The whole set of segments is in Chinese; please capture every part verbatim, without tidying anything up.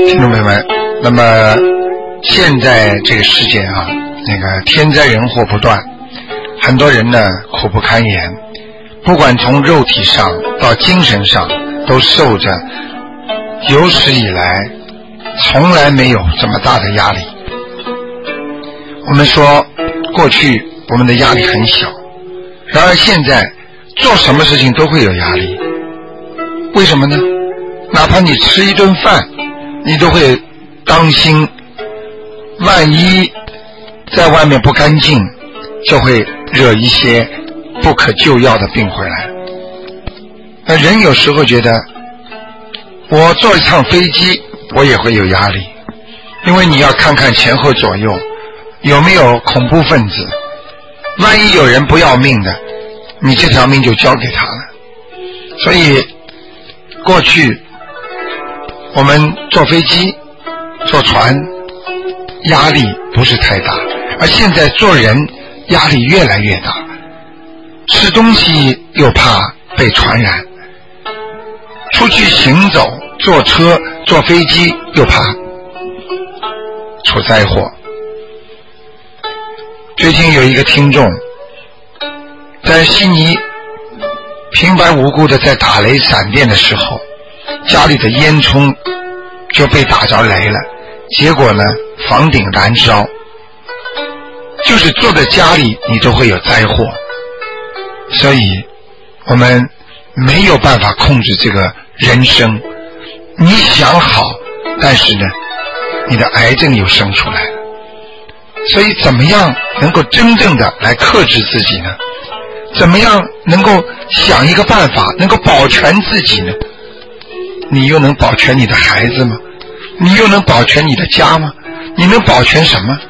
听众朋友们，那么现在这个世界啊，那个天灾人祸不断，很多人呢苦不堪言，不管从肉体上到精神上，都受着有史以来从来没有这么大的压力。我们说过去我们的压力很小，然而现在做什么事情都会有压力。为什么呢？哪怕你吃一顿饭，你都会当心，万一在外面不干净，就会惹一些不可救药的病回来。那人有时候觉得，我坐一趟飞机我也会有压力，因为你要看看前后左右有没有恐怖分子，万一有人不要命的，你这条命就交给他了。所以过去我们坐飞机坐船压力不是太大，而现在做人压力越来越大，吃东西又怕被传染，出去行走坐车坐飞机又怕出灾祸。最近有一个听众在悉尼平白无故的在打雷闪电的时候，家里的烟囱就被打着雷了，结果呢房顶燃烧。就是坐在家里你都会有灾祸，所以我们没有办法控制这个人生。你想好，但是呢你的癌症又生出来了。所以怎么样能够真正的来克制自己呢？怎么样能够想一个办法能够保全自己呢？你又能保全你的孩子吗？你又能保全你的家吗？你能保全什么？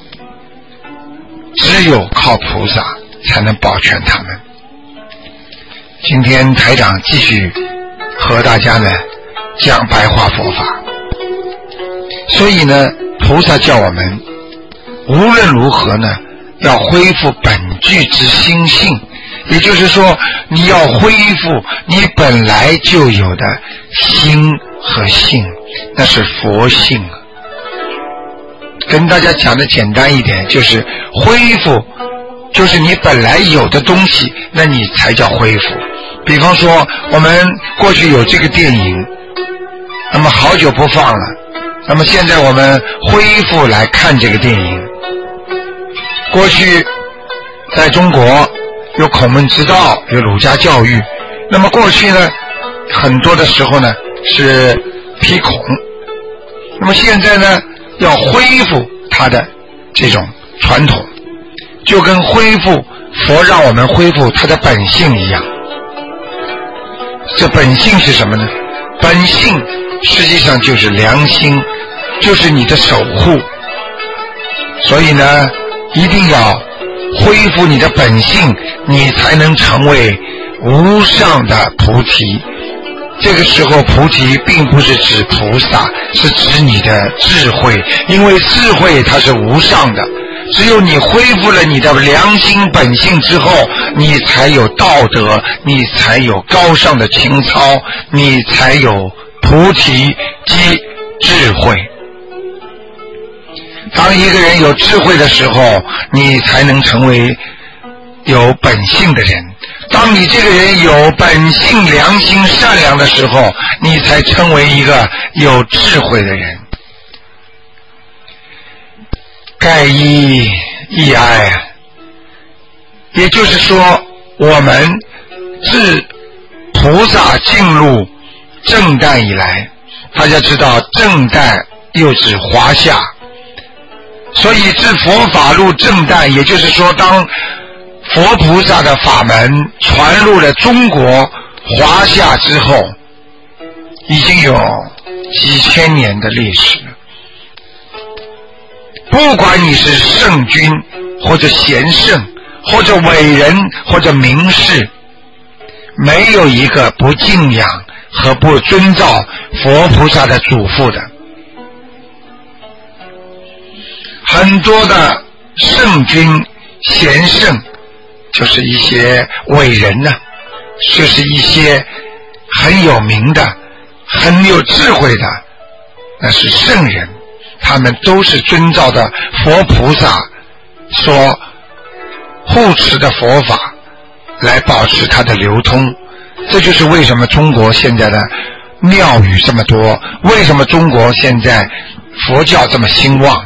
只有靠菩萨才能保全他们。今天台长继续和大家呢讲白话佛法，所以呢菩萨叫我们无论如何呢要恢复本具之心性，也就是说你要恢复你本来就有的心和性，那是佛性。跟大家讲的简单一点，就是恢复就是你本来有的东西，那你才叫恢复。比方说我们过去有这个电影，那么好久不放了，那么现在我们恢复来看这个电影。过去在中国有孔门之道，有儒家教育，那么过去呢很多的时候呢是批孔，那么现在呢要恢复它的这种传统，就跟恢复佛让我们恢复它的本性一样。这本性是什么呢？本性实际上就是良心，就是你的守护。所以呢一定要恢复你的本性，你才能成为无上的菩提。这个时候菩提并不是指菩萨，是指你的智慧，因为智慧它是无上的。只有你恢复了你的良心本性之后，你才有道德，你才有高尚的情操，你才有菩提即智慧。当一个人有智慧的时候，你才能成为有本性的人。当你这个人有本性良心善良的时候，你才成为一个有智慧的人。盖一义哀，也就是说我们自菩萨进入正旦以来，大家知道正旦又指华夏，所以自佛法入正旦，也就是说当佛菩萨的法门传入了中国华夏之后，已经有几千年的历史了。不管你是圣君或者贤圣或者伟人或者名士，没有一个不敬仰和不遵照佛菩萨的嘱咐的。很多的圣君贤圣就是一些伟人呢、啊，就是一些很有名的很有智慧的， 那是圣人，他们都是遵照的佛菩萨所护持的佛法来保持它的流通。这就是为什么中国现在的庙宇这么多，为什么中国现在佛教这么兴旺。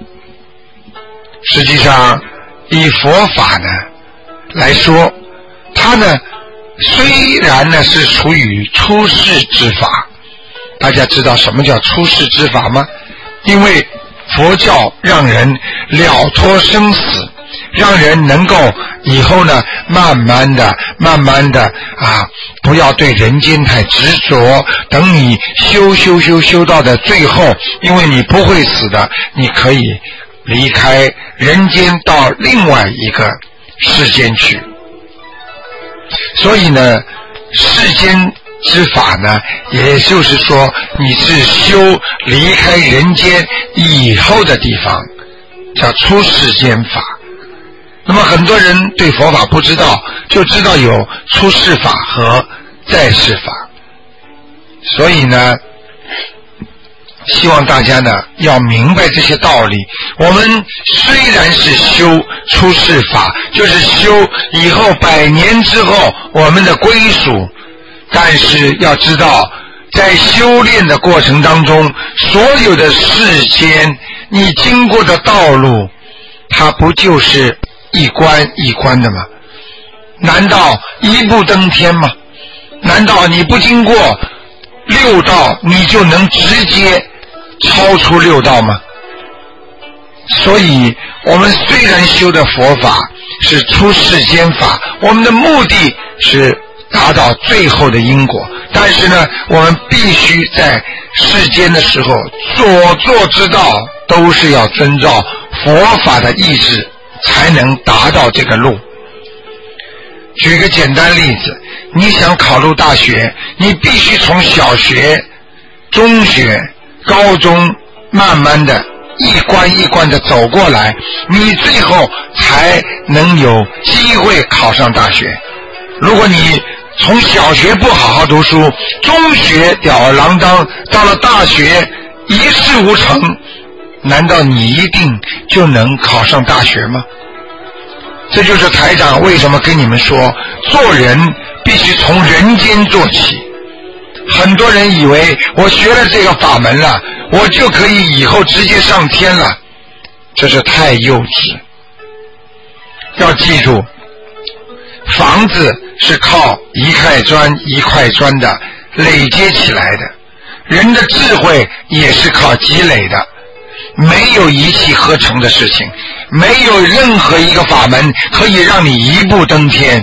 实际上以佛法呢来说，它呢虽然呢是处于出世之法。大家知道什么叫出世之法吗？因为佛教让人了脱生死，让人能够以后呢慢慢的慢慢的啊，不要对人间太执着，等你修修修修到的最后，因为你不会死的，你可以离开人间到另外一个世间去。所以呢世间之法呢，也就是说你是修离开人间以后的地方，叫出世间法。那么很多人对佛法不知道，就知道有出世法和在世法。所以呢希望大家呢要明白这些道理。我们虽然是修出世法，就是修以后百年之后我们的归属，但是要知道在修炼的过程当中，所有的世间你经过的道路，它不就是一关一关的吗？难道一步登天吗？难道你不经过六道你就能直接超出六道吗？所以我们虽然修的佛法是出世间法，我们的目的是达到最后的因果，但是呢我们必须在世间的时候所做之道都是要遵照佛法的意志才能达到这个路。举个简单例子，你想考入大学，你必须从小学、中学、高中慢慢的一关一关的走过来，你最后才能有机会考上大学。如果你从小学不好好读书，中学吊儿郎当，到了大学一事无成，难道你一定就能考上大学吗？这就是台长为什么跟你们说，做人必须从人间做起。很多人以为我学了这个法门了，我就可以以后直接上天了，这是太幼稚。要记住，房子是靠一块砖一块砖的累积起来的，人的智慧也是靠积累的，没有一气呵成的事情，没有任何一个法门可以让你一步登天。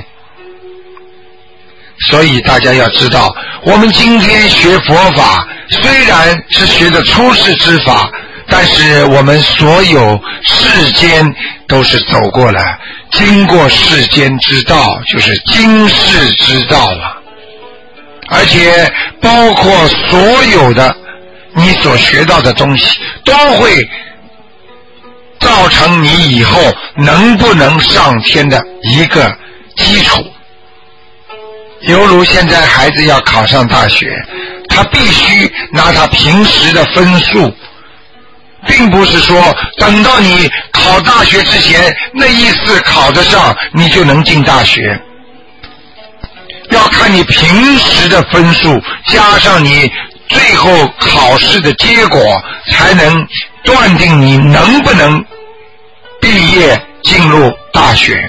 所以大家要知道，我们今天学佛法虽然是学的出世之法，但是我们所有世间都是走过了，经过世间之道，就是经世之道啊。而且包括所有的你所学到的东西，都会造成你以后能不能上天的一个基础。犹如现在孩子要考上大学，他必须拿他平时的分数，并不是说等到你考大学之前那一次考得上你就能进大学，要看你平时的分数加上你最后考试的结果，才能断定你能不能毕业进入大学。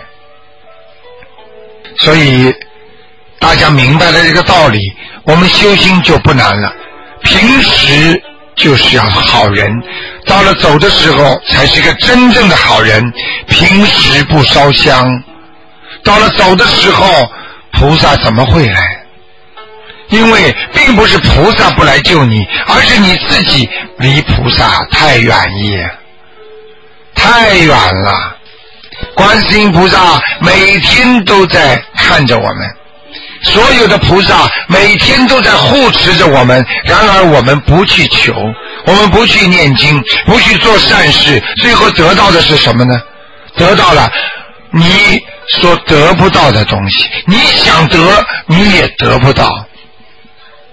所以大家明白了这个道理，我们修心就不难了。平时就是要好人，到了走的时候才是个真正的好人。平时不烧香，到了走的时候菩萨怎么会来？因为并不是菩萨不来救你，而是你自己离菩萨太远意，太远了。观世音菩萨每天都在看着我们，所有的菩萨每天都在护持着我们，然而我们不去求，我们不去念经，不去做善事，最后得到的是什么呢？得到了你所得不到的东西，你想得你也得不到。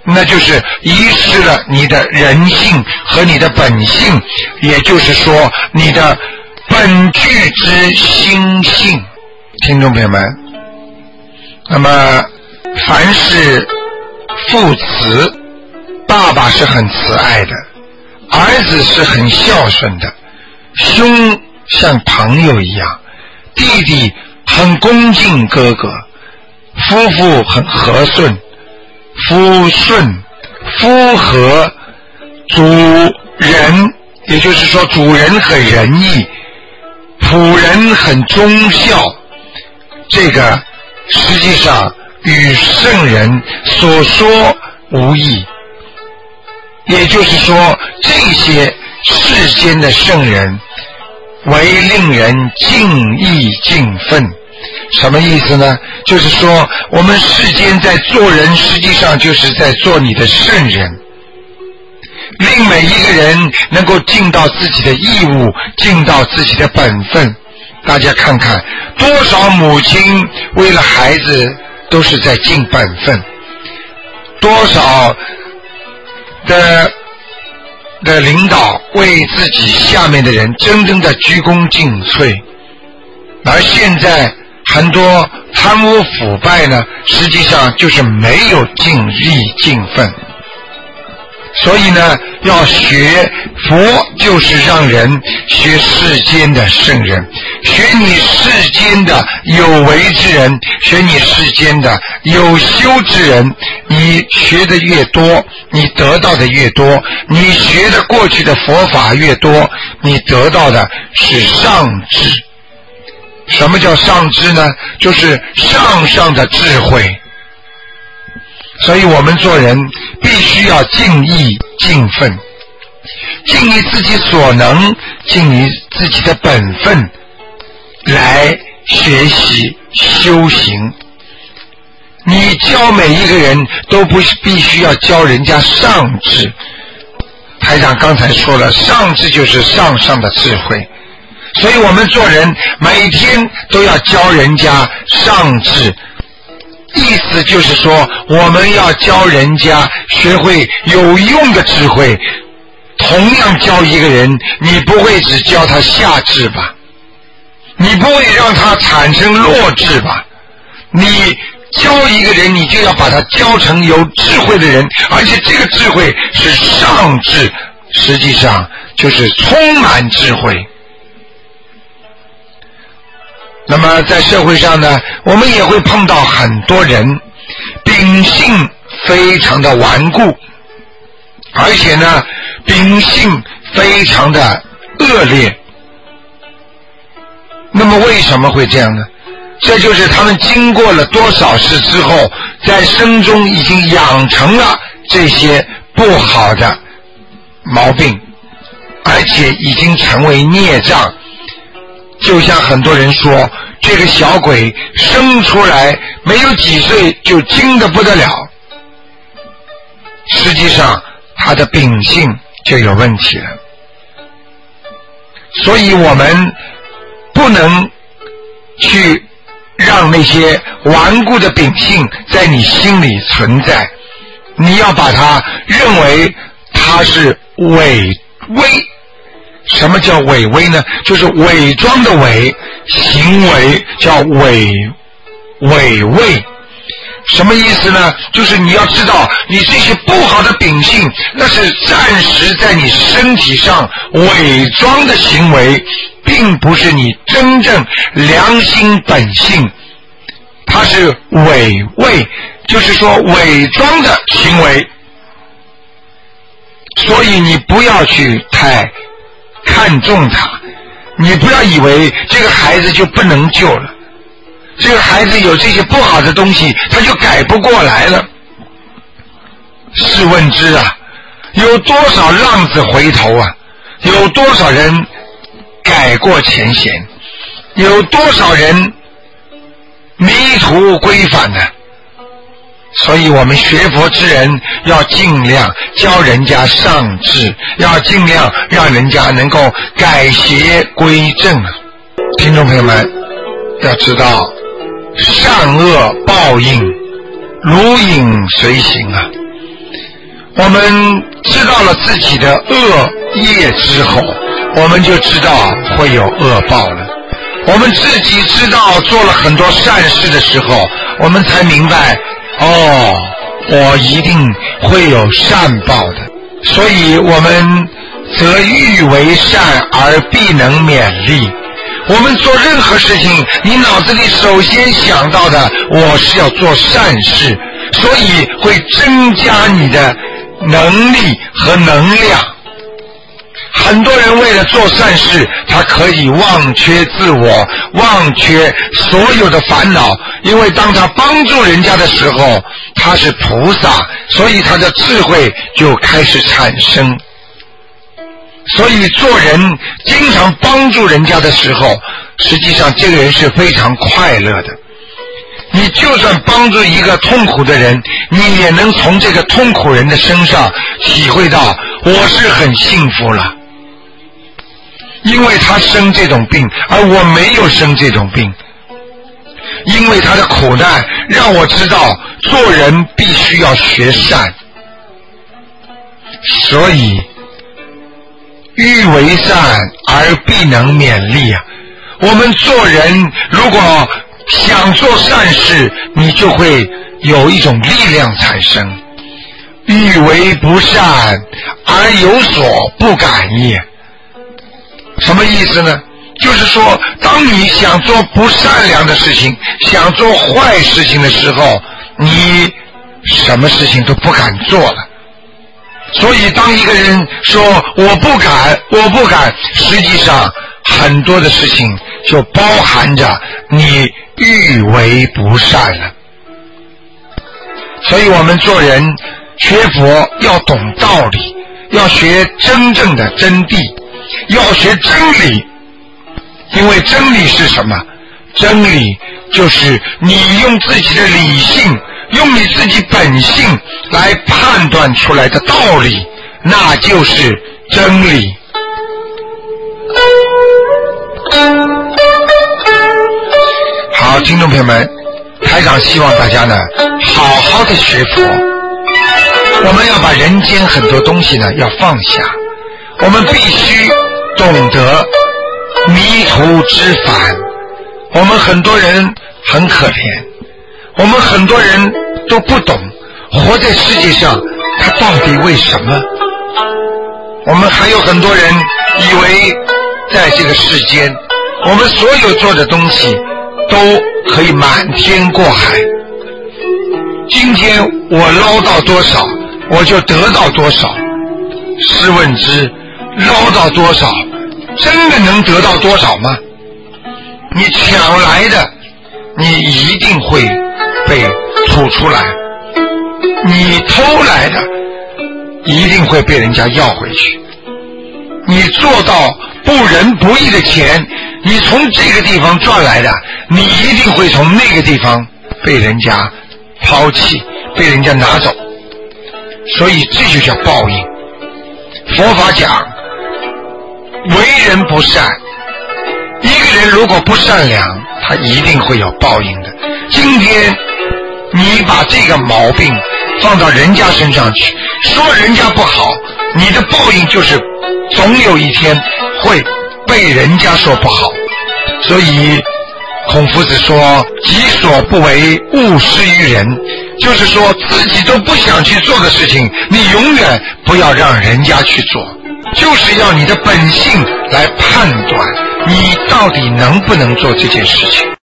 那就是遗失了你的人性和你的本性，也就是说你的本具之心性。听众朋友们，那么凡是父慈，爸爸是很慈爱的，儿子是很孝顺的，兄像朋友一样，弟弟很恭敬哥哥，夫妇很和顺，夫顺夫和，主人也就是说主人很仁义，仆人很忠孝，这个实际上与圣人所说无异。也就是说这些世间的圣人为令人敬意敬愤。什么意思呢？就是说我们世间在做人，实际上就是在做你的圣人，令每一个人能够尽到自己的义务，尽到自己的本分。大家看看多少母亲为了孩子都是在尽本分，多少的的领导为自己下面的人真正的鞠躬尽瘁。而现在很多贪污腐败呢，实际上就是没有尽力尽分。所以呢，要学佛就是让人学世间的圣人，学你世间的有为之人，学你世间的有修之人。你学的越多，你得到的越多，你学的过去的佛法越多，你得到的是上智。什么叫上智呢？就是上上的智慧。所以我们做人必须要尽意尽分，尽你自己所能，尽你自己的本分来学习修行。你教每一个人都不必须要教人家上智。台长刚才说了，上智就是上上的智慧。所以我们做人每天都要教人家上智，意思就是说我们要教人家学会有用的智慧。同样教一个人，你不会只教他下智吧？你不会让他产生弱智吧？你教一个人，你就要把他教成有智慧的人，而且这个智慧是上智，实际上就是充满智慧。那么在社会上呢，我们也会碰到很多人秉性非常的顽固，而且呢秉性非常的恶劣。那么为什么会这样呢？这就是他们经过了多少事之后，在生中已经养成了这些不好的毛病，而且已经成为孽障。就像很多人说，这个小鬼生出来没有几岁就精得不得了，实际上他的秉性就有问题了。所以我们不能去让那些顽固的秉性在你心里存在，你要把它认为它是伪威。什么叫伪威呢？就是伪装的伪，行为叫伪伪伪。什么意思呢？就是你要知道，你这些不好的秉性，那是暂时在你身体上伪装的行为，并不是你真正良心本性，它是伪伪，就是说伪装的行为。所以你不要去太看重他，你不要以为这个孩子就不能救了，这个孩子有这些不好的东西他就改不过来了。试问之啊，有多少浪子回头啊，有多少人改过前嫌，有多少人迷途归返呢？所以我们学佛之人要尽量教人家上智，要尽量让人家能够改邪归正。听众朋友们要知道，善恶报应如影随形啊！ 我们知道了自己的恶业之后，我们就知道会有恶报了。我们自己知道做了很多善事的时候，我们才明白，哦，我一定会有善报的。所以我们则欲为善而必能勉励。我们做任何事情，你脑子里首先想到的，我是要做善事，所以会增加你的能力和能量。很多人为了做善事，他可以忘却自我，忘却所有的烦恼，因为当他帮助人家的时候，他是菩萨，所以他的智慧就开始产生。所以做人经常帮助人家的时候，实际上这个人是非常快乐的。你就算帮助一个痛苦的人，你也能从这个痛苦人的身上体会到我是很幸福了，因为他生这种病而我没有生这种病，因为他的苦难让我知道做人必须要学善。所以欲为善而必能勉励啊！我们做人如果想做善事，你就会有一种力量产生。欲为不善而有所不敢也。什么意思呢？就是说，当你想做不善良的事情，想做坏事情的时候，你什么事情都不敢做了。所以当一个人说我不敢我不敢，实际上很多的事情就包含着你欲为不善了。所以我们做人学佛要懂道理，要学真正的真谛，要学真理。因为真理是什么？真理就是你用自己的理性，用你自己本性来判断出来的道理，那就是真理。好，听众朋友们，台长希望大家呢好好的学佛。我们要把人间很多东西呢要放下，我们必须懂得迷途知返。我们很多人很可怜，我们很多人都不懂活在世界上他到底为什么。我们还有很多人以为在这个世间我们所有做的东西都可以满天过海，今天我捞到多少我就得到多少。试问之，捞到多少真的能得到多少吗？你抢来的你一定会被吐出来，你偷来的一定会被人家要回去。你做到不仁不义的钱，你从这个地方赚来的，你一定会从那个地方被人家抛弃，被人家拿走。所以这就叫报应。佛法讲为人不善，一个人如果不善良，他一定会有报应的。今天你把这个毛病放到人家身上去，说人家不好，你的报应就是总有一天会被人家说不好。所以孔夫子说己所不为勿施于人，就是说自己都不想去做的事情，你永远不要让人家去做，就是要你的本性来判断你到底能不能做这件事情。